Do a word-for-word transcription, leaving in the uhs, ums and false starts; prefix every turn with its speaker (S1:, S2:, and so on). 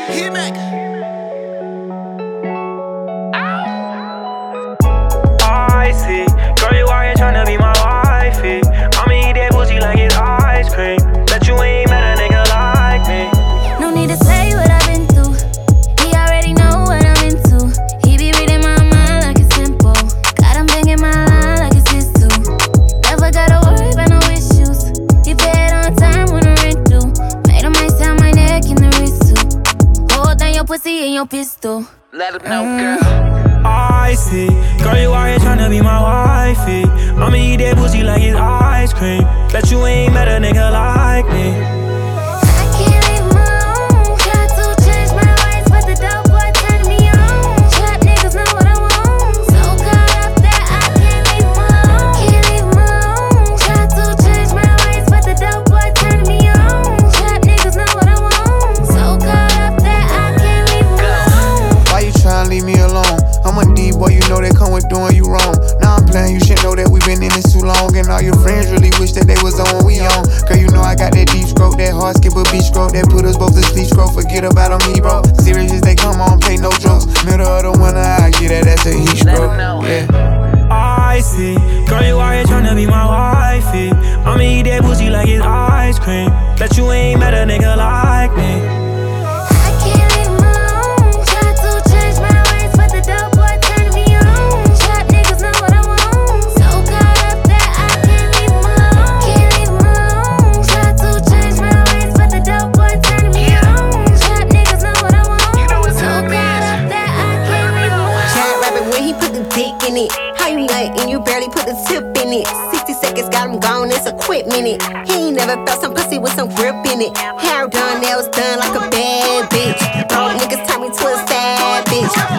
S1: He make
S2: I see, girl, you out here tryna be my wifey. I'ma eat that pussy like it's ice cream. Bet you ain't met a nigga like me.
S3: No need to say what I've been through. He already know what I'm into. He be reading my mind like it's simple. Got him banging my line like it's his too. Never gotta worry about no issues. He paid on time when the rent due. Made him ice out my neck in the wrist too. Hold down your pussy and your pistol.
S1: Let him know, girl.
S2: I see, girl, you out here tryna be my wifey. I'ma eat that pussy like it's ice cream. Bet you ain't met a nigga like me.
S3: I can't leave him alone. Tried to change my ways, but the dope boy turned me on. Trap niggas know what I want. So caught up that I can't leave him alone. Can't leave him alone. Tried to change my ways, but the dope boy turned me on. Trap niggas know what I want. So caught up that I can't leave him alone.
S4: Why you tryna leave me alone? I'm a D boy, you know that come with doing you wrong. Now I'm playing, you should know that we been in this too long. And all your friends really wish that they was on what we on. Girl, you know I got that deep stroke, that hard skip a beach stroke, that put us both to sleep stroke. Forget about them, he bro. Serious as they come on, play no jokes. Middle of the winter, I get that, that's a heat stroke. Yeah.
S2: I see, girl, you out here tryna be my wifey. I'ma eat that pussy like it's ice cream. Bet you ain't met a nigga like me.
S3: I can't leave him alone. Tried to change my ways, but the dope boy turned me on. Trap niggas know what I want. So caught up that I can't leave him alone. Can't leave him alone. Tried to change my ways, but the dope boy turned me on. Trap niggas know what I want.
S1: You know it's
S3: So
S1: how it
S3: caught
S1: is.
S3: up that I can't leave him alone.
S5: Chad rapping when he put the dick in it. How you like and you barely put the tip in it. sixty seconds got him gone, it's a quick minute. He ain't never felt some pussy with some grip in it. Hair done, nails done like a bad bitch. All niggas turn me to a sad bitch.